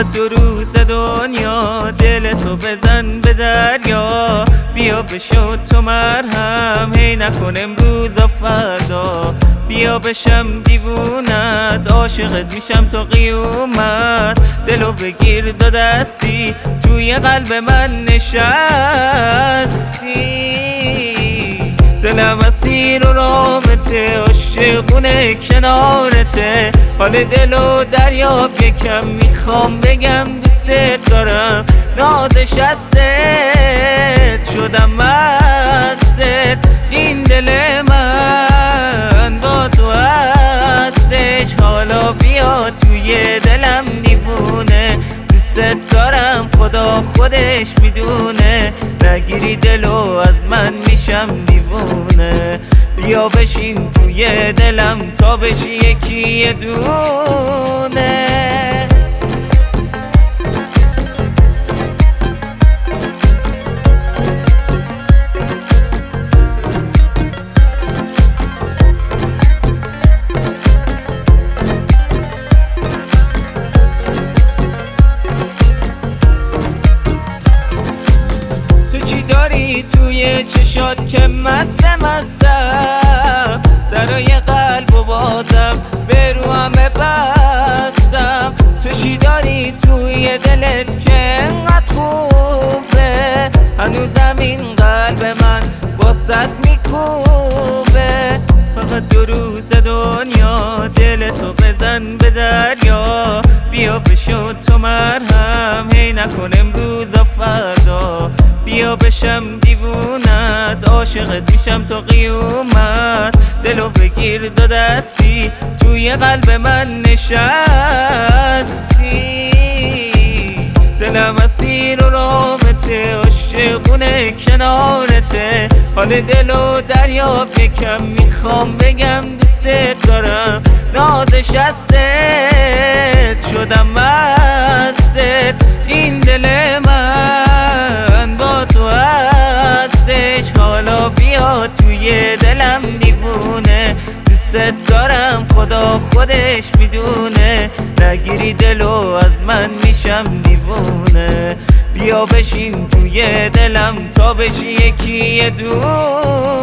فقط 2 روز دنیا، دلتو بزن به دریا. بیا بشو تو مرهم، هی نکن امروز و فردا. بیا بشم دیوونت، عاشقت میشم تا قیومت. دلو بگیر 2 دستی، توی قلب من نشستی. دلم اسیر و رامته، عاشقونه کنارته. حال دلو دریاب، یکم میخوام بگم دوست دارم. نازش هستت شدم مستت، این دل من با تو هستش. حالا بیا توی دلم دیوونه، دوست دارم خدا خودش میدونه. نگیری دلو از من میشم دیوونه. بیا بشین توی دلم تا بشی یکی دونه. چی داری توی چشات که مستم؟ درای قلب و بازم به رو همه بستم. تو چی داری توی دلت که انقدر خوبه؟ هنوزم این قلب من باست میکوبه. فقط 2 روز دنیا، دلتو بزن به دریا. بیا بشو تو مرهم، هی نکن امروز و فردا. بیا بشم دیوونت، عاشقت میشم تا قیومت. دلو بگیر 2 دستی، توی قلب من نشستی. دلم اسیر و رامته، عاشقونه کنارته. حال دلو دریاب، یکم میخوام بگم دوست دارم. نازش هستت شدم مستت، این دل من با تو هستش. حالا بیا توی دلم دیوونه، دوست دارم خدا خودش میدونه. نگیری دلو از من میشم دیوونه. بیا بشین توی دلم تا بشی یکی دونه.